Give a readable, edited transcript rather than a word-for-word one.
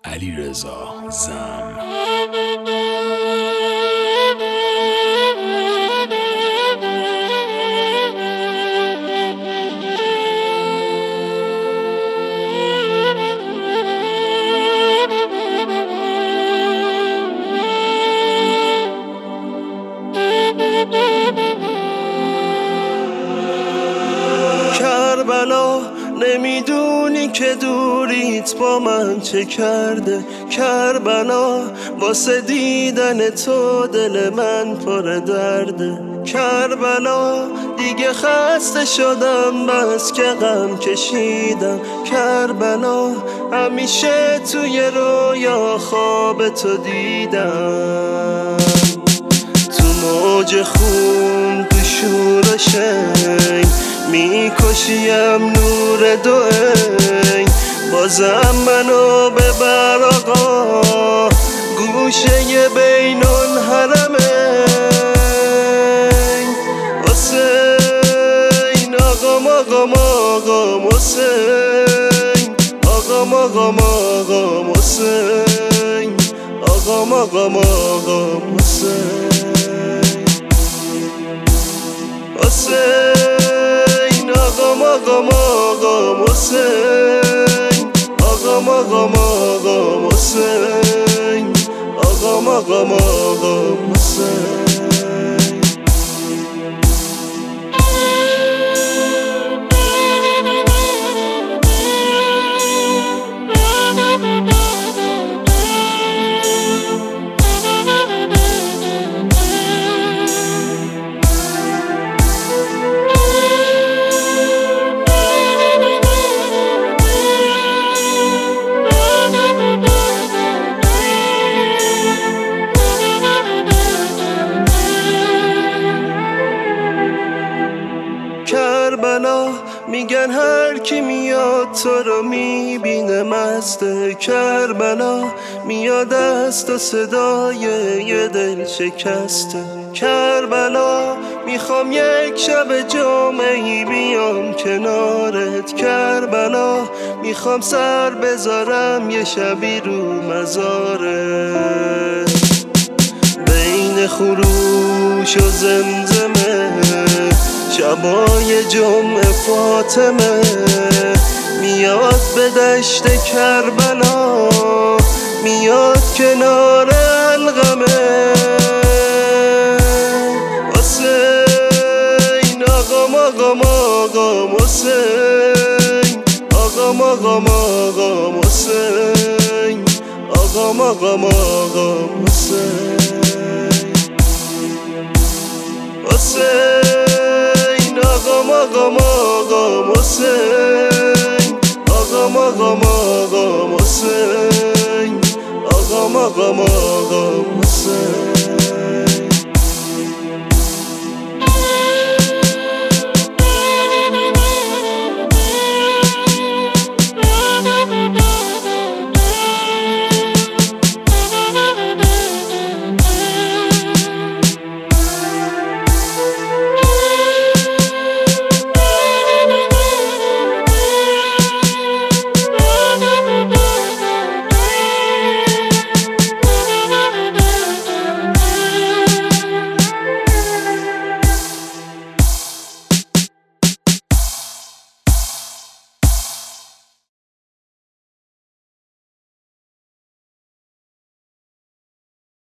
علیرضا زم. کربلا نمیدونی که دوریت با من چه کرده. کربلا واسه دیدن تو دل من پر درده. کربلا دیگه خسته شدم بس که غم کشیدم. کربلا همیشه توی رویا خواب تو دیدم. تو موج خون تو شور و شنگ میکشیم نور دو عین. بازم منو ببر آقا گوشه بین الحرمین. حسین آقام آقام آقام حسین آقام آقام آقام حسین آقام آقام آقام حسین حسین آقام آقام آقام حسین آقام آقام آقام حسین آقام آقام آقام حسین. کربلا میگن هر کی میاد تو رو میبینه مسته. کربلا میاد از تو صدای یه دل شکسته. کربلا میخوام یک شب جمعه‌ای بیام کنارت. کربلا میخوام سر بذارم یه شبی رو مزارت. بین خروش و زمزمه شبای جمعه فاطمه میاد به دشت کربلا میاد کنار القمه. حسین آقام آقام آقام حسین آقام آقام آقام حسین آقام آقام آقام حسین حسین آقام آقام آقام حسین آقام آقام آقام حسین آقام آقام آقام حسین.